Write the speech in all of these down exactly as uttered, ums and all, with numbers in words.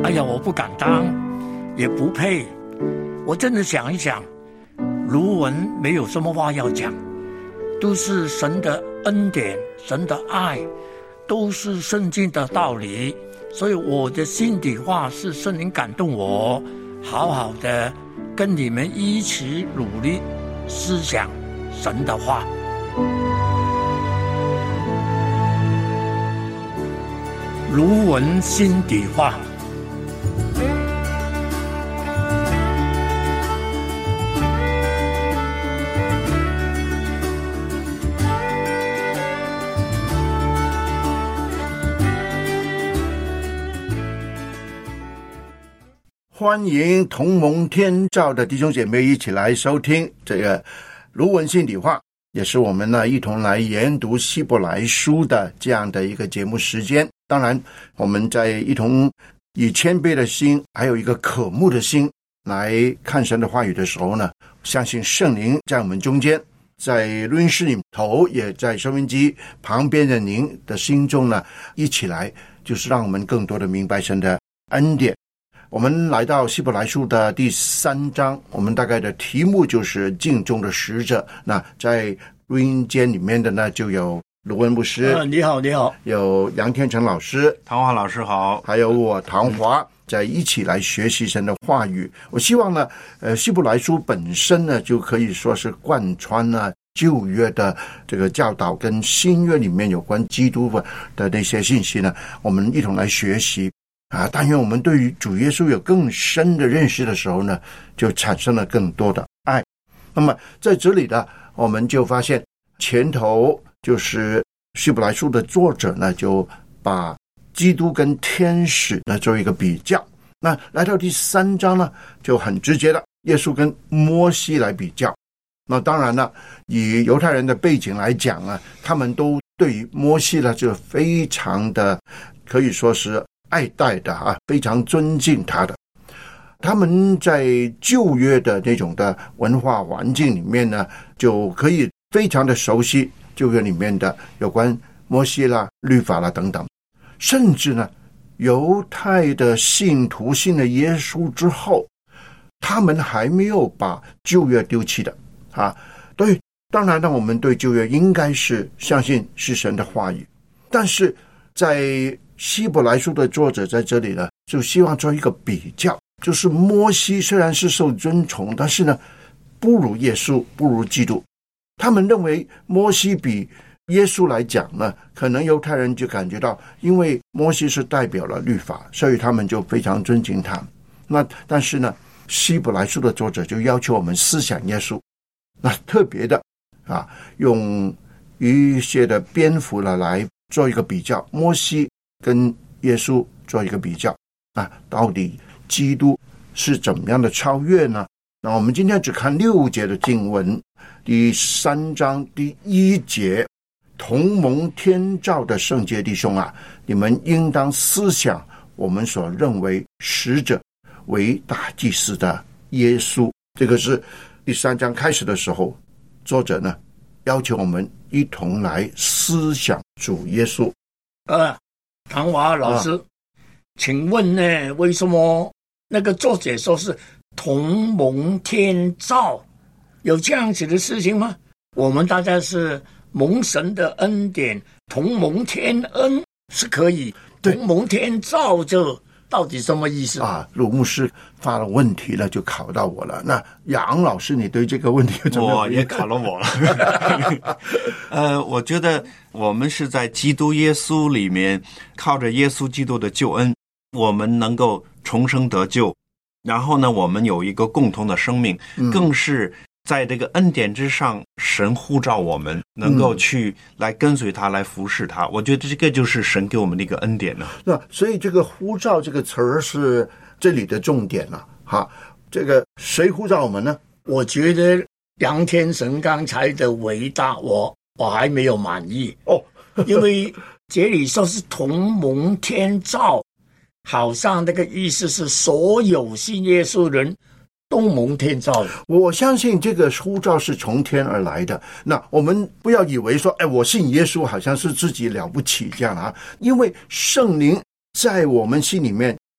哎呀，我不敢当，也不配。我真的想一想，卢文没有什么话要讲，都是神的恩典，神的爱，都是圣经的道理。所以我的心底话是圣灵感动我，好好的跟你们一起努力思想神的话。卢文心底话。 欢迎同盟天照的弟兄姐妹一起来收听这个卢文心底话，也是我们呢一同来研读希伯来书的这样的一个节目时间。当然我们在一同以谦卑的心还有一个渴慕的心来看神的话语的时候呢，相信圣灵在我们中间，在录音室里头，也在收音机旁边的您的心中呢，一起来就是让我们更多的明白神的恩典。我们来到希伯来书的第三章，我们大概的题目就是镜中的使者。那在录音间里面的呢，就有卢文牧师、 呃、你好你好， 有杨天成老师， 唐华老师好， 还有我唐华，在一起来学习神的话语。我希望呢呃，希伯来书本身呢就可以说是贯穿了旧约的这个教导，跟新约里面有关基督的那些信息呢，我们一同来学习啊，但愿我们对于主耶稣有更深的认识的时候呢，就产生了更多的爱。那么在这里呢，我们就发现前头就是希伯来书的作者呢，就把基督跟天使呢做一个比较。那来到第三章呢，就很直接的，耶稣跟摩西来比较。那当然了，以犹太人的背景来讲啊，他们都对于摩西呢就非常的可以说是爱戴的啊，非常尊敬他的。他们在旧约的那种的文化环境里面呢，就可以非常的熟悉旧约里面的有关摩西啦、律法啦等等。甚至呢，犹太的信徒信了耶稣之后，他们还没有把旧约丢弃的啊。对，当然呢，我们对旧约应该是相信是神的话语，但是在希伯来书的作者在这里呢，就希望做一个比较，就是摩西虽然是受尊崇，但是呢，不如耶稣，不如基督。他们认为摩西比耶稣来讲呢，可能犹太人就感觉到，因为摩西是代表了律法，所以他们就非常尊敬他。那但是呢，希伯来书的作者就要求我们思想耶稣，那特别的啊，用一些的篇幅了来做一个比较，摩西跟耶稣做一个比较啊，到底基督是怎么样的超越呢？那我们今天只看六节的经文，第三章第一节，同蒙天照的圣洁弟兄啊，你们应当思想我们所认为使者为大祭司的耶稣。这个是第三章开始的时候，作者呢要求我们一同来思想主耶稣。 呃，唐华老师、啊、请问呢，为什么那个作者说是同蒙天照？有这样子的事情吗？我们大家是蒙神的恩典，同蒙天恩是可以，同蒙天照就到底什么意思啊？ 鲁牧师发了问题了，就考到我了。那杨老师，你对这个问题有怎么样？ 我也考了我了。呃，我觉得我们是在基督耶稣里面，靠着耶稣基督的救恩，我们能够重生得救。然后呢，我们有一个共同的生命，嗯、更是在这个恩典之上，神呼召我们能够去来跟随他，来服侍他。我觉得这个就是神给我们的一个恩典呢。 那所以这个呼召这个词儿是这里的重点了、啊、哈。这个谁呼召我们呢？ 我觉得杨天神刚才的伟大，我我还没有满意哦，因为这里说是同蒙天照，好像那个意思是所有信耶稣人都蒙天照。 我相信这个呼召是从天而来的。那我们不要以为说，哎，我信耶稣好像是自己了不起这样啊，因为圣灵在我们心里面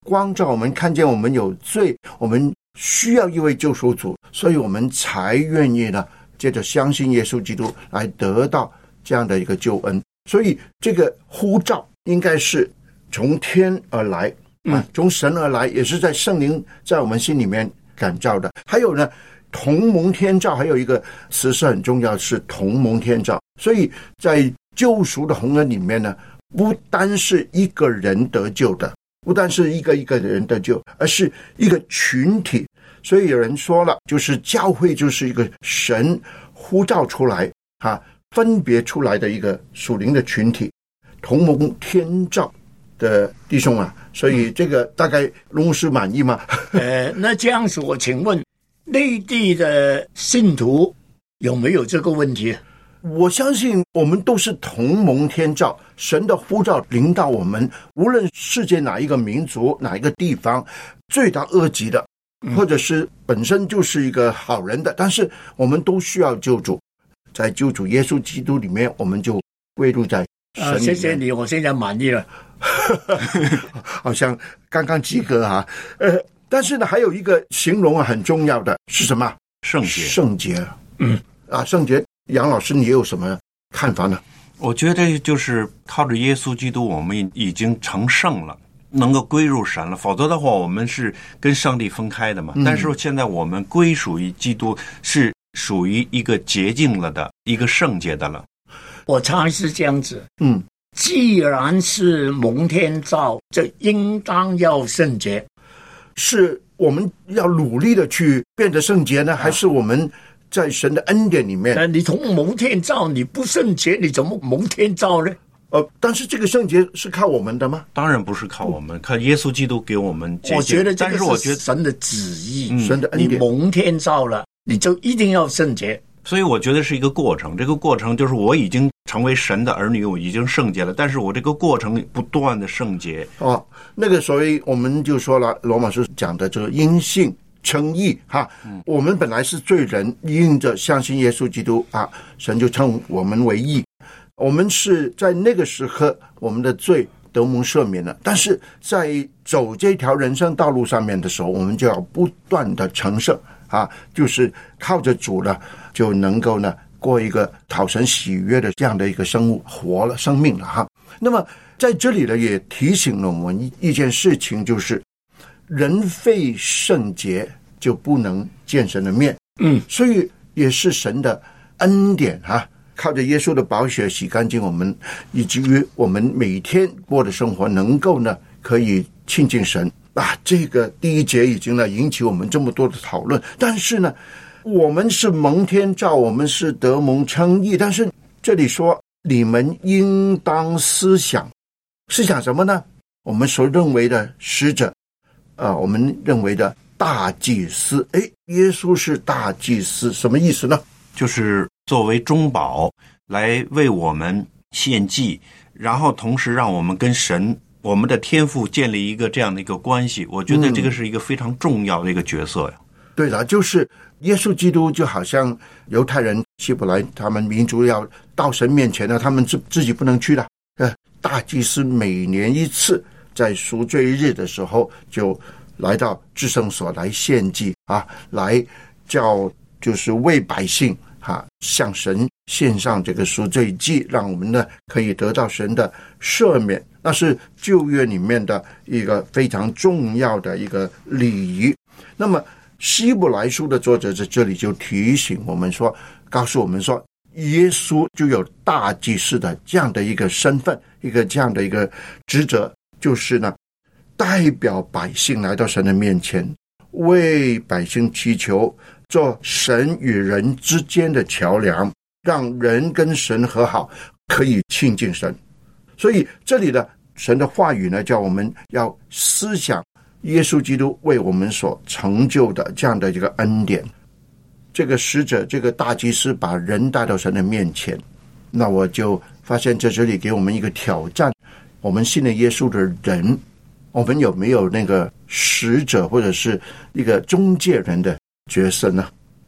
光照我们，看见我们有罪，我们需要一位救赎主，所以我们才愿意呢，接着相信耶稣基督来得到这样的一个救恩。所以这个呼召应该是从天而来啊，从神而来，也是在圣灵在我们心里面感召的。还有呢，同蒙天召，还有一个词是很重要，是同蒙天召。所以在救赎的宏恩里面呢，不单是一个人得救的，不单是一个一个人得救，而是一个群体。所以有人说了，就是教会就是一个神呼召出来啊，分别出来的一个属灵的群体，同蒙天召的弟兄啊。所以这个大概龙牧师满意吗？ 呃，那这样子，我请问内地的信徒有没有这个问题？ 我相信我们都是同蒙天召，神的呼召临到我们，无论世界哪一个民族哪一个地方，罪大恶极的，或者是本身就是一个好人的，但是我们都需要救主，在救主耶稣基督里面，我们就归入在神里面。啊， 谢谢你，我现在满意了。 好像刚刚及格啊。呃，但是呢，还有一个形容啊很重要的是什么？ 圣洁。 圣洁。嗯，啊，圣洁。杨老师，你有什么看法呢？ 我觉得就是靠着耶稣基督，我们已经成圣了，能够归入神了。否则的话，我们是跟上帝分开的嘛。嗯、但是现在我们归属于基督，是属于一个洁净了的，一个圣洁的了。 我猜是这样子。 嗯， 既然是蒙天召，就应当要圣洁。 是我们要努力的去变得圣洁呢，啊、还是我们在神的恩典里面？ 你从蒙天召，你不圣洁，你怎么蒙天召呢？ 呃，但是这个圣洁是靠我们的吗？ 当然不是靠我们，靠耶稣基督给我们洁净。 我觉得这个是神的旨意， 嗯、神的恩典。 你蒙天召了，你就一定要圣洁。 所以我觉得是一个过程，这个过程就是我已经成为神的儿女，我已经圣洁了，但是我这个过程不断的圣洁。 哦，那个所以我们就说了，罗马书讲的这个因信称义哈、嗯，我们本来是罪人，因着相信耶稣基督啊，神就称我们为义。我们是在那个时刻，我们的罪得蒙赦免了，但是在走这条人生道路上面的时候，我们就要不断的成圣啊，就是靠着主呢，就能够呢过一个讨神喜悦的这样的一个生物活了生命了哈。那么在这里呢，也提醒了我们一件事情，就是人非圣洁就不能见神的面。 嗯， 所以也是神的恩典哈，靠着耶稣的宝血洗干净我们，以至于我们每天过的生活能够呢可以亲近神啊。这个第一节已经呢引起我们这么多的讨论，但是呢我们是蒙天召，我们是得蒙称义，但是这里说你们应当思想，思想什么呢？我们所认为的使者啊，我们认为的大祭司。诶，耶稣是大祭司，什么意思呢？ 就是作为中保来为我们献祭，然后同时让我们跟神我们的天父建立一个这样的一个关系。我觉得这个是一个非常重要的一个角色呀。 嗯、对的，就是耶稣基督就好像犹太人希伯来他们民族要到神面前呢，他们自自己不能去的。呃，大祭司每年一次在赎罪日的时候就来到至圣所来献祭啊，来叫就是为百姓啊向神献上这个赎罪祭，让我们呢可以得到神的赦免。那是旧约里面的一个非常重要的一个礼仪。那么希伯来书的作者在这里就提醒我们说，告诉我们说，耶稣就有大祭司的这样的一个身份，一个这样的一个职责，就是呢代表百姓来到神的面前，为百姓祈求，做神与人之间的桥梁，让人跟神和好，可以亲近神。所以这里的神的话语呢，叫我们要思想耶稣基督为我们所成就的这样的一个恩典。这个使者，这个大祭司把人带到神的面前，那我就发现在这里给我们一个挑战，我们信了耶稣的人，我们有没有那个使者或者是一个中介人的角色呢？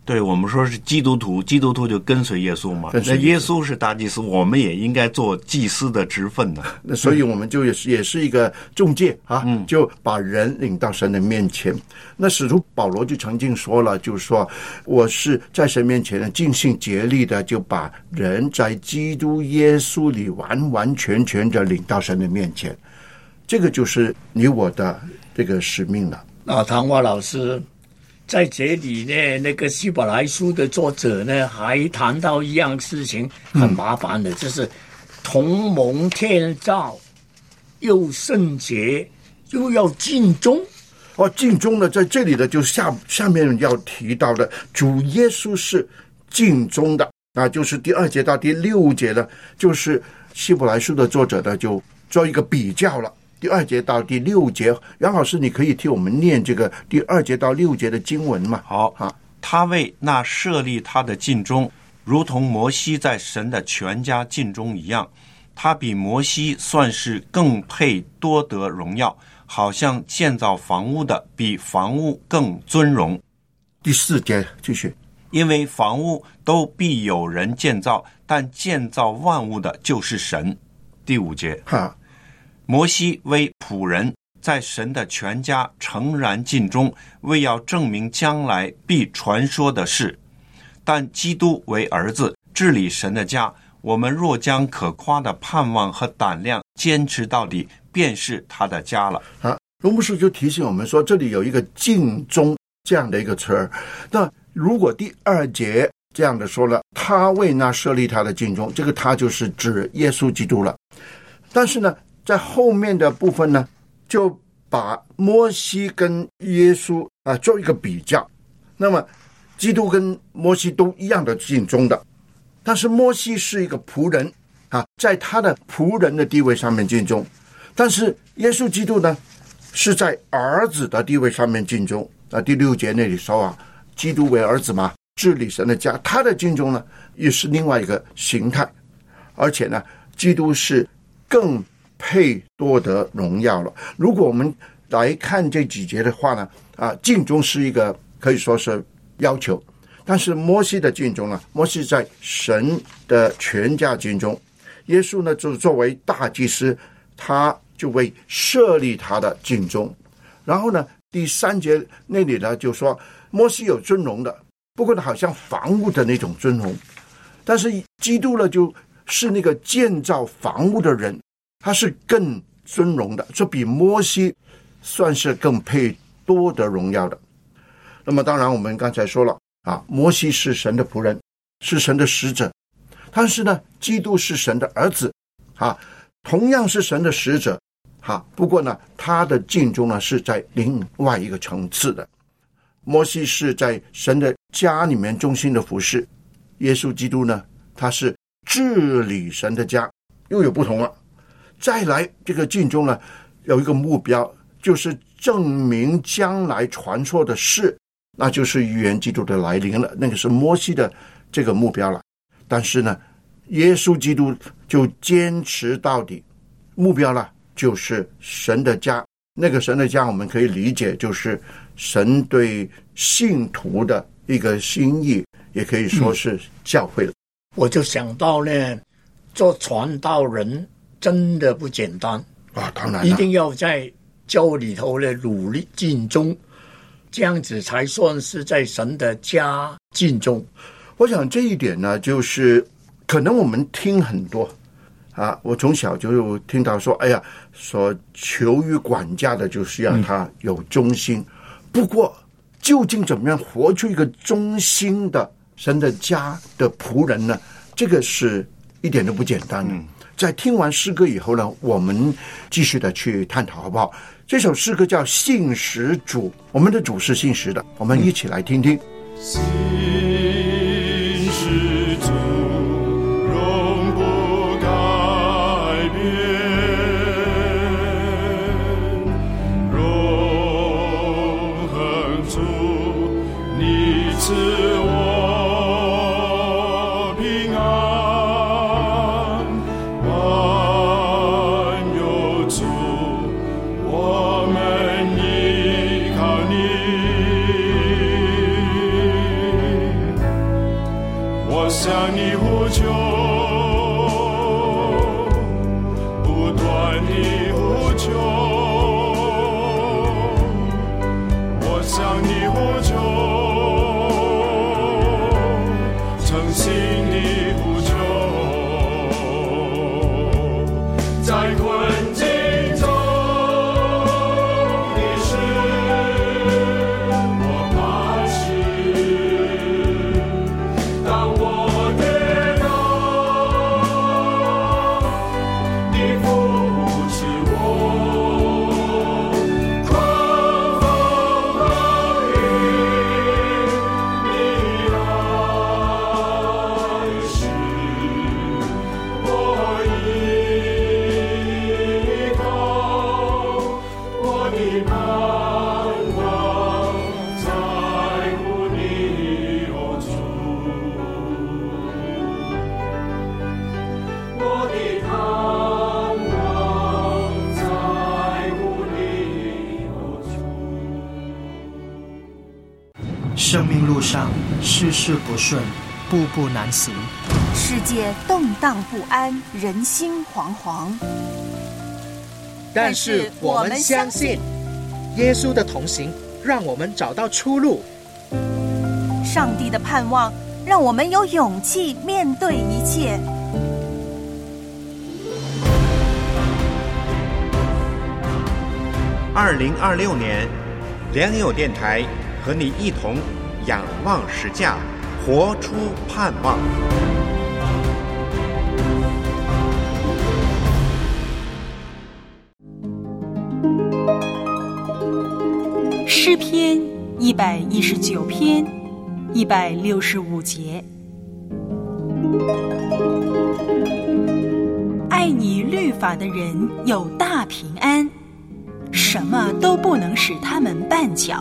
对，我们说是基督徒，基督徒就跟随耶稣嘛。那耶稣是大祭司，我们也应该做祭司的职分的。 那所以我们就也是也是一个中介啊，嗯、就把人领到神的面前。那使徒保罗就曾经说了，就是说我是在神面前呢尽心竭力的，就把人在基督耶稣里完完全全的领到神的面前。这个就是你我的这个使命了。 啊，唐华老师。在这里呢，那个希伯来书的作者呢，还谈到一样事情很麻烦的，嗯、就是同蒙天照，又圣洁，又要尽忠。 哦，尽忠呢，在这里呢，就下下面要提到的，主耶稣是尽忠的啊，就是第二节到第六节呢，就是希伯来书的作者呢，就做一个比较了。第二节到第六节，杨老师，你可以替我们念这个第二节到六节的经文吗？ 好啊，他为那设立他的尽忠，如同摩西在神的全家尽忠一样，他比摩西算是更配多得荣耀，好像建造房屋的比房屋更尊荣。 第四节继续， 因为房屋都必有人建造，但建造万物的就是神。第五节， 哈。 摩西为仆人，在神的全家诚然尽忠，为要证明将来必传说的事。但基督为儿子，治理神的家，我们若将可夸的盼望和胆量坚持到底，便是他的家了。 啊，罗牧师就提醒我们说，这里有一个尽忠这样的一个词儿。那如果第二节这样的说了，他为那设立他的尽忠，这个他就是指耶稣基督了。但是呢，在后面的部分呢，就把摩西跟耶稣啊做一个比较。那么基督跟摩西都一样的尽忠的，但是摩西是一个仆人啊，在他的仆人的地位上面尽忠，但是耶稣基督呢是在儿子的地位上面尽忠。啊，第六节那里说啊，基督为儿子嘛，治理神的家，他的尽忠呢也是另外一个形态，而且呢，基督是更配多得荣耀了。如果我们来看这几节的话呢，啊，尽忠是一个可以说是要求，但是摩西的尽忠呢，摩西在神的全家尽忠，耶稣呢就作为大祭司，他就为设立他的尽忠。然后呢，第三节那里呢就说摩西有尊荣的，不过呢好像房屋的那种尊荣，但是基督呢就是那个建造房屋的人，他是更尊荣的，这比摩西算是更配多得荣耀的。那么当然我们刚才说了啊，摩西是神的仆人，是神的使者，但是呢基督是神的儿子啊，同样是神的使者啊，不过呢他的尽忠呢是在另外一个层次的。摩西是在神的家里面忠心的服侍，耶稣基督呢他是治理神的家，又有不同了。再来这个尽忠呢有一个目标，就是证明将来传说的事，那就是预言基督的来临了，那个是摩西的这个目标了。但是呢耶稣基督就坚持到底，目标了就是神的家，那个神的家我们可以理解就是神对信徒的一个心意，也可以说是教会了。 嗯、我就想到呢，做传道人真的不简单啊，当然一定要在教里头呢努力尽忠，这样子才算是在神的家尽忠。 我想这一点呢，就是可能我们听很多啊，我从小就听到说，哎呀，所求于管家的就是要他有忠心。嗯、不过，究竟怎么样活出一个忠心的神的家的仆人呢？这个是一点都不简单的。嗯、在听完诗歌以後呢，我們繼續的去探討好不好？這首詩歌叫信實主，我們的主是信實的，我們一起來聽聽。 信實主永不改變，永恆主你賜我的呼求，我向你呼求，诚心的呼求，在困境中你是我磐石，当我跌倒，你扶持我，狂风和雨，你爱是我依靠，我的盼望在乎你，哦主，我的盼望在乎你，哦主。 生命路上事事不顺，步步难行。 世界动荡不安，人心惶惶。 但是我们相信，耶稣的同行让我们找到出路。 上帝的盼望让我们有勇气面对一切。 二零二六年，良友电台和你一同仰望实价，活出盼望。 诗篇一百一十九篇一百六十五节，爱你律法的人有大平安，什么都不能使他们绊脚。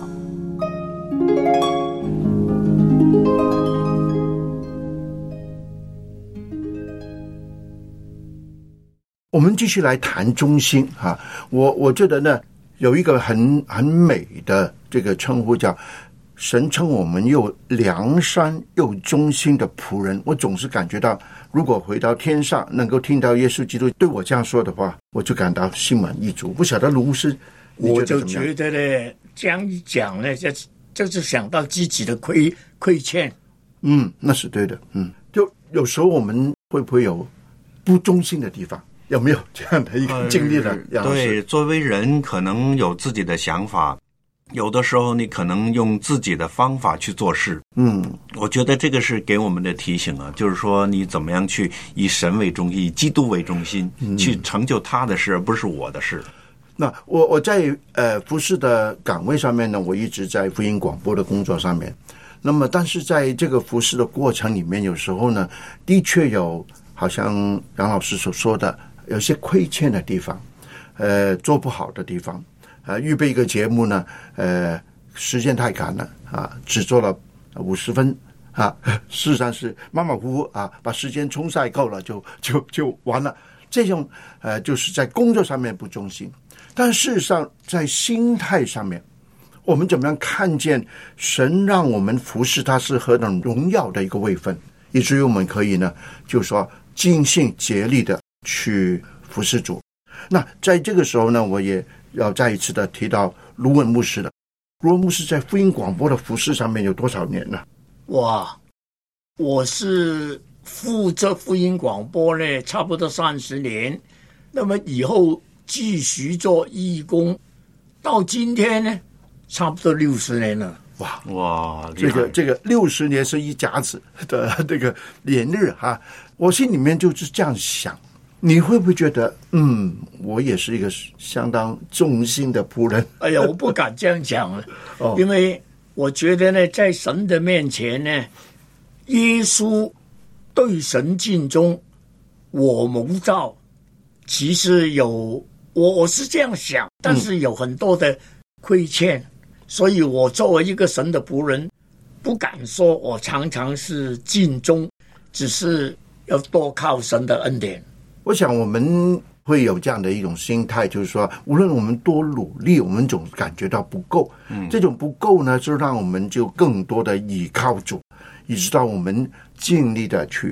我们继续来谈忠心哈，我我觉得呢，有一个很很美的这个称呼叫神称我们又良善又忠心的仆人。我总是感觉到，如果回到天上能够听到耶稣基督对我这样说的话，我就感到心满意足。不晓得卢牧师， 我就觉得呢，这样一讲呢，就就是想到自己的亏亏欠。 嗯，那是对的。嗯，就有时候我们会不会有不忠心的地方？有没有这样的一个经历呢？ 呃、对，作为人可能有自己的想法，有的时候你可能用自己的方法去做事。 嗯， 我觉得这个是给我们的提醒啊，就是说你怎么样去以神为中心，以基督为中心，嗯、去成就他的事，而不是我的事。 那我我在呃服事的岗位上面呢，我一直在福音广播的工作上面。那么，但是在这个服事的过程里面，有时候呢，的确有好像杨老师所说的。有些亏欠的地方，呃，做不好的地方，呃，预备一个节目呢，呃，时间太赶了啊，只做了五十分啊，事实上是马马虎虎啊，把时间冲晒够了就就就完了。这种呃，就是在工作上面不忠心，但事实上在心态上面，我们怎么样看见神让我们服侍他是何等荣耀的一个位分，以至于我们可以呢，就是说尽心竭力的去服侍主。那在这个时候呢，我也要再一次的提到卢文牧师了。卢文牧师在福音广播的服侍上面有多少年呢？ 哇，我是负责福音广播呢，差不多三十年。那么以后继续做义工，到今天呢，差不多六十年了。 哇哇， 这个这个六十年是一甲子的这个年日哈，我心里面就是这样想。你会不会觉得，嗯，我也是一个相当忠心的仆人？ 哎呀，我不敢这样讲了，哦，因为我觉得呢，在神的面前呢，耶稣对神尽忠，我蒙召，其实有我我是这样想，但是有很多的亏欠，嗯、所以我作为一个神的仆人，不敢说我常常是尽忠，只是要多靠神的恩典。 我想我们会有这样的一种心态，就是说无论我们多努力，我们总感觉到不够，嗯，这种不够呢，就让我们就更多的倚靠主，以直到我们尽力的去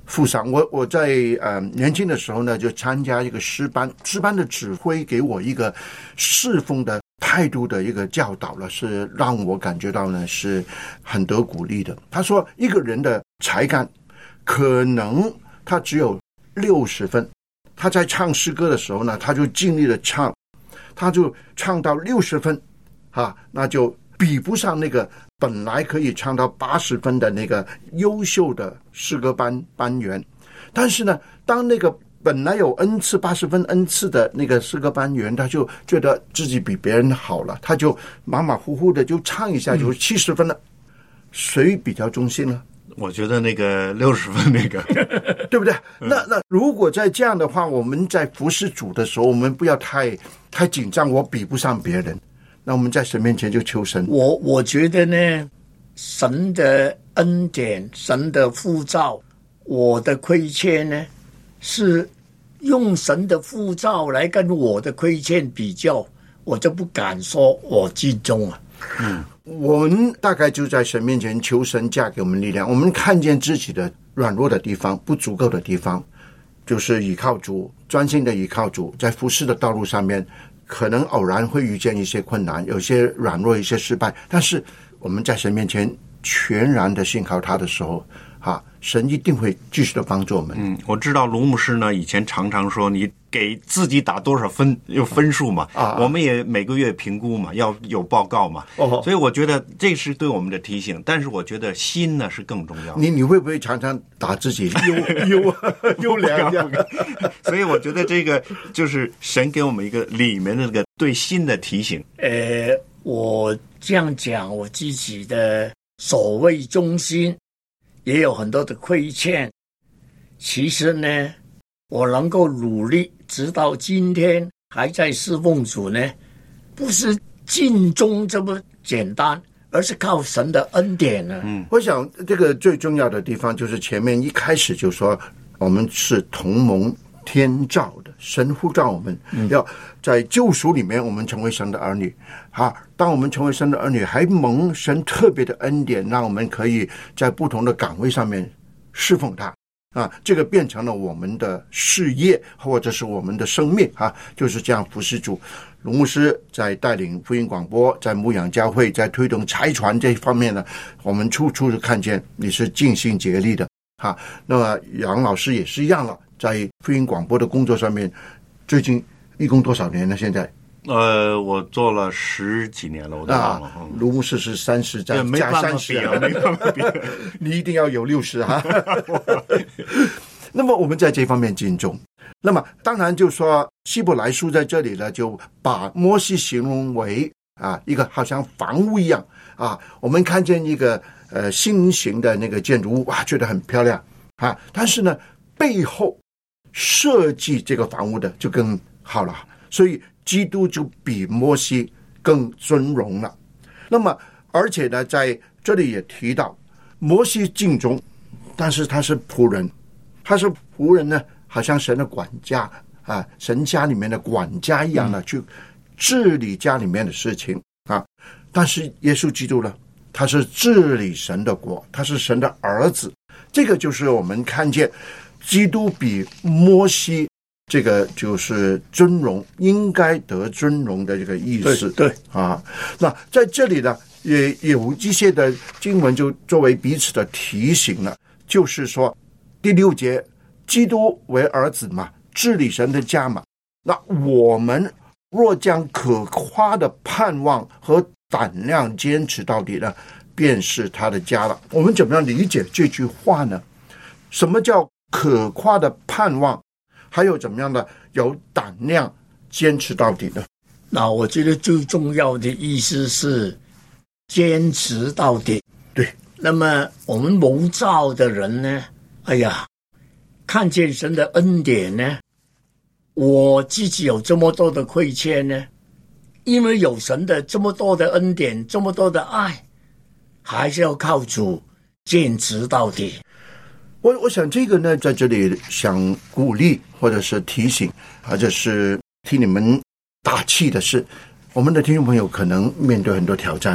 付上。我我在呃年轻的时候呢，就参加一个诗班，诗班的指挥给我一个侍奉的态度的一个教导了，是让我感觉到呢是很得鼓励的。他说，一个人的才干可能他只有六十分，他在唱诗歌的时候呢，他就尽力的唱，他就唱到六十分，啊，那就比不上那个本来可以唱到八十分的那个优秀的诗歌班班员。但是呢，当那个本来有恩赐八十分恩赐的那个诗歌班员，他就觉得自己比别人好了，他就马马虎虎的就唱一下就七十分了。谁比较忠心呢？ 我觉得那个六十分那个对不对？那那如果在这样的话，我们在服侍主的时候，我们不要太太紧张，我比不上别人，那我们在神面前就求神。 我我觉得呢，神的恩典，神的呼召，我的亏欠呢，是用神的呼召来跟我的亏欠比较，我就不敢说我尽忠啊。 嗯，我们大概就在神面前求神加给我们力量。我们看见自己的软弱的地方，不足够的地方，就是倚靠主，专心的倚靠主，在服侍的道路上面，可能偶然会遇见一些困难，有些软弱，一些失败，但是我们在神面前全然的信靠他的时候，啊，神一定会继续的帮助我们。 嗯，我知道卢牧师呢，以前常常说你给自己打多少分，有分数嘛，啊，我们也每个月评估嘛，要有报告嘛，哦，所以我觉得这是对我们的提醒。但是我觉得心呢是更重要的。 你你会不会常常打自己优优优良这样？ 所以我觉得这个就是神给我们一个里面的那个对心的提醒。 呃，我这样讲，我自己的所谓忠心也有很多的亏欠。其实呢，我能够努力直到今天还在侍奉主呢，不是尽忠这么简单，而是靠神的恩典呢。 嗯，我想这个最重要的地方就是前面一开始就说我们是同蒙天照的，神呼召我们，嗯，要在救赎里面我们成为神的儿女。好，当我们成为神的儿女，还蒙神特别的恩典，让我们可以在不同的岗位上面侍奉他。啊，这个变成了我们的事业，或者是我们的生命啊，就是这样服侍主。卢牧师在带领福音广播，在牧养教会，在推动差传这一方面呢，我们处处是看见你是尽心竭力的啊。那么杨老师也是一样了，在福音广播的工作上面，最近一共多少年呢？现在？ 呃，我做了十几年了，我都忘了。 啊，卢牧师是三十加加三十， 没办法比， 你一定要有六十哈。那么我们在这方面敬重。那么当然就说希伯来书在这里呢，就把摩西形容为啊一个好像房屋一样啊。我们看见一个呃新型的那个建筑物，哇，觉得很漂亮啊。但是呢，背后设计这个房屋的就更好了，所以基督就比摩西更尊荣了。那么而且呢，在这里也提到摩西敬忠，但是他是仆人，他是仆人呢，好像神的管家啊，神家里面的管家一样的，嗯，去治理家里面的事情啊。但是耶稣基督呢，他是治理神的国，他是神的儿子。这个就是我们看见基督比摩西这个就是尊荣，应该得尊荣的这个意思。 对，对啊，那在这里呢，也有一些的经文就作为彼此的提醒了，就是说第六节，基督为儿子嘛，治理神的家嘛。那我们若将可夸的盼望和胆量坚持到底呢，便是他的家了。我们怎么样理解这句话呢？什么叫可夸的盼望？还有怎么样的有胆量坚持到底呢？ 那我觉得最重要的意思是坚持到底。 对， 那么我们蒙召的人呢，哎呀，看见神的恩典呢，我自己有这么多的亏欠呢，因为有神的这么多的恩典，这么多的爱，还是要靠主坚持到底。 我我想这个呢，在这里想鼓励或者是提醒，或者是替你们打气的是，我们的听众朋友可能面对很多挑战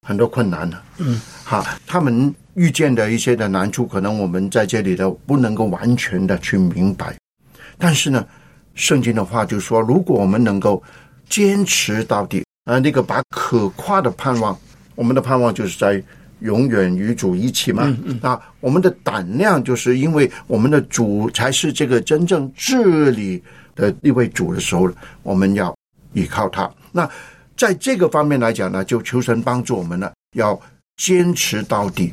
很多困难呢。嗯，好，他们遇见的一些的难处，可能我们在这里的不能够完全的去明白。但是呢，圣经的话就说，如果我们能够坚持到底，啊，那个把可夸的盼望，我们的盼望就是在永远与主一起嘛。嗯嗯，啊，我们的胆量就是因为我们的主才是这个真正治理的一位主的时候，我们要依靠他。那在这个方面来讲呢，就求神帮助我们呢，要坚持到底。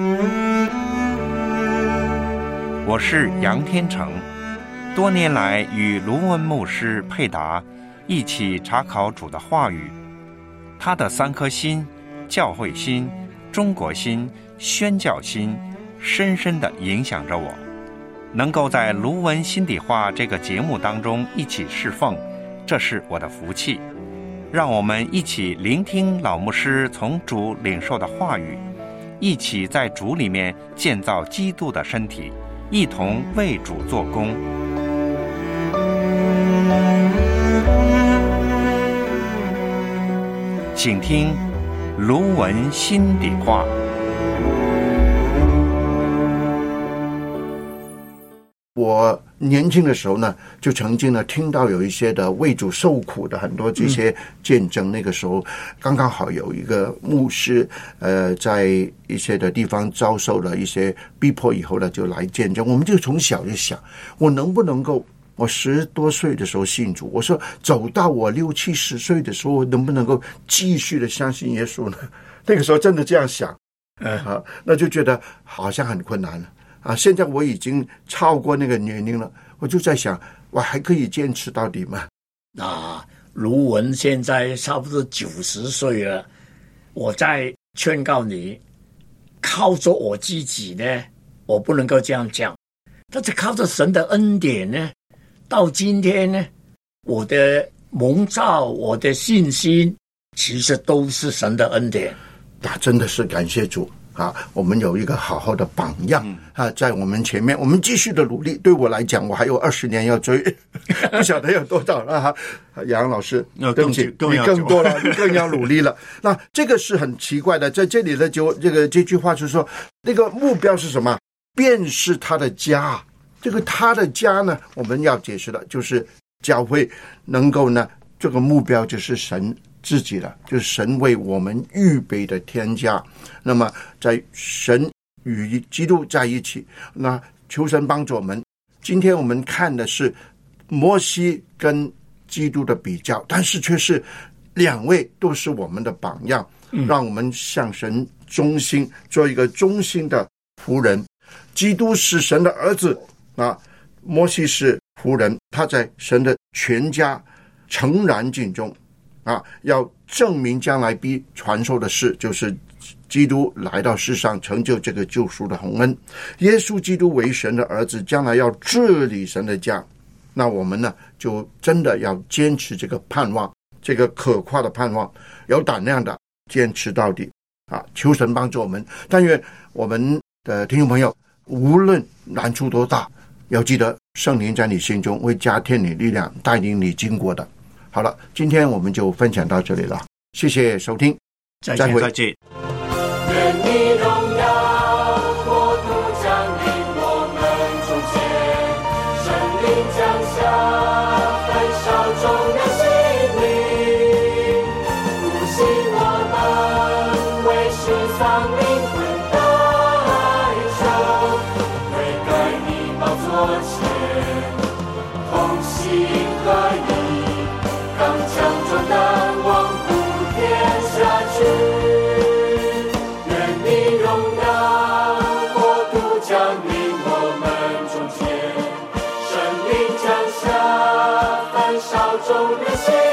我是杨天成，多年来与卢文牧师配搭，一起查考主的话语。他的三颗心，教会心、中国心、宣教心，深深地影响着我。能够在卢文心底话这个节目当中一起侍奉，这是我的福气。让我们一起聆听老牧师从主领受的话语，一起在主里面建造基督的身体，一同为主做工。请听卢文心底话。 我年轻的时候呢，就曾经呢听到有一些的为主受苦的很多这些见证。嗯、那个时候刚刚好有一个牧师，呃，在一些的地方遭受了一些逼迫以后呢，就来见证。我们就从小就想，我能不能够，我十多岁的时候信主，我说走到我六七十岁的时候，能不能够继续的相信耶稣呢？那个时候真的这样想，嗯、呃，那就觉得好像很困难了。啊，现在我已经超过那个年龄了，我就在想，我还可以坚持到底吗？ 啊，卢文现在差不多九十岁了，我在劝告你，靠着我自己呢，我不能够这样讲，但是靠着神的恩典呢，到今天呢，我的蒙召，我的信心，其实都是神的恩典。 那真的是感谢主。啊，我们有一个好好的榜样啊，在我们前面，我们继续的努力。对我来讲，我还有二十年要追，不晓得有多少了哈。杨老师，对不起，你更多了，你更要努力了。那这个是很奇怪的，在这里的就这个这句话就是说，那个目标是什么？便是他的家。这个他的家呢，我们要解释的就是教会能够呢，这个目标就是神自己的，就是神为我们预备的天家。那么在神与基督在一起，那求神帮助我们。今天我们看的是摩西跟基督的比较，但是却是两位都是我们的榜样，让我们向神忠心，做一个忠心的仆人。基督是神的儿子啊，摩西是仆人，他在神的全家诚然尽忠啊，要证明将来必传授的事，就是基督来到世上成就这个救赎的宏恩。耶稣基督为神的儿子，将来要治理神的家。那我们呢，就真的要坚持这个盼望，这个可夸的盼望，有胆量的坚持到底啊！求神帮助我们。但愿我们的听众朋友，无论难处多大，要记得圣灵在你心中会加添你力量，带领你经过的。好了，今天我们就分享到这里了，谢谢收听， 再见，再见。 愿你荣耀国度降临我们中间，圣灵降下，焚烧众人心灵，复兴我们为世上灵魂代求，悔改你宝座前，同心合一，刚强壮胆，往普天下去。众人心